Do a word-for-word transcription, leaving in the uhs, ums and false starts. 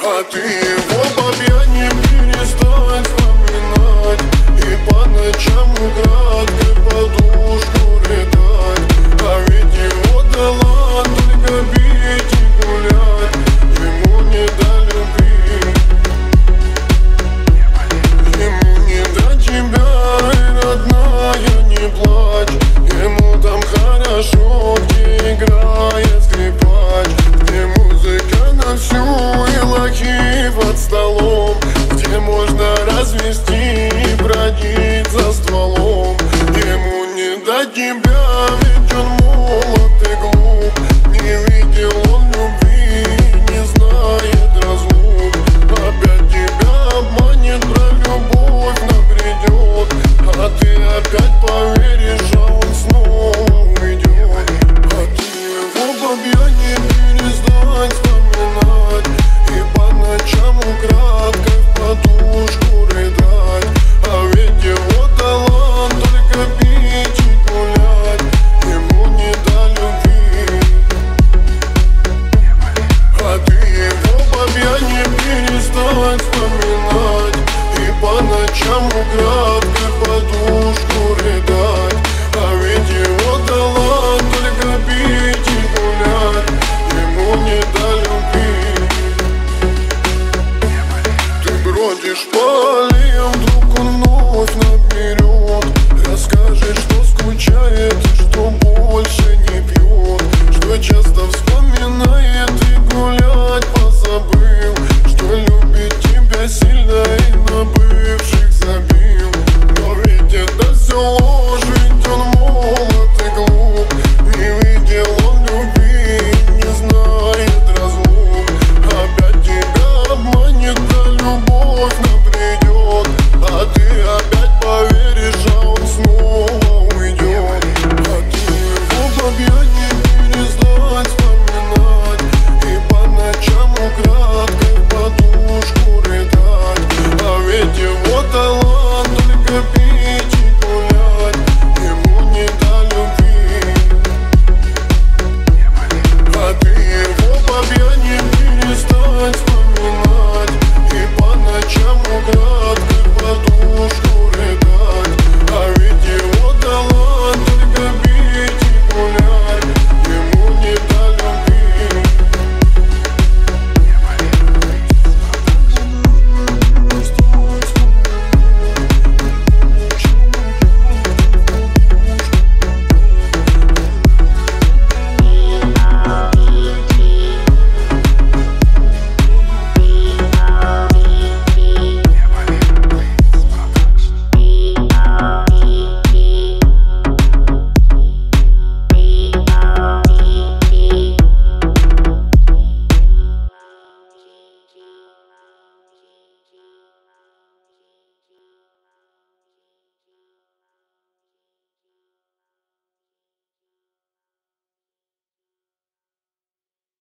А ты его по пьяни перестань вспоминать и по ночам украдкой подушку рыдать. А ведь его талант только пить и гулять, ему не до любви, ему не до тебя, и родная, не плачь. Ему там хорошо, где играет скрипач, где музыка на всю и лохи под столом, где можно развести и бродить за стволом. Ему не до тебя, ведь он молод и глуп, не видел он любви, не знает разлук. Опять тебя обманет, про любовь набредет, а ты опять поверишь, а он снова уйдет. А ты его по пьяни перестань вспоминать и по ночам украдкой в подушку рыдать. А ведь его талант только пить и гулять, ему не до любви. А ты его по пьяни перестань вспоминать и по ночам украдкой в подушку рыдать. А ведь его талант только пить и гулять, ему не до любви. Ты бродишь по аллеям, вдруг он